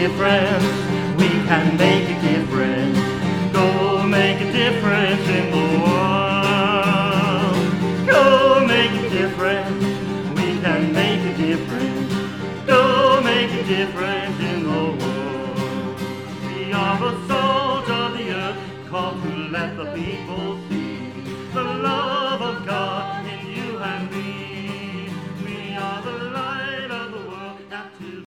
difference. We can make a difference. Go make a difference in the world. Go make a difference. We can make a difference. Go make a difference in the world. We are the salt of the earth, called to let the people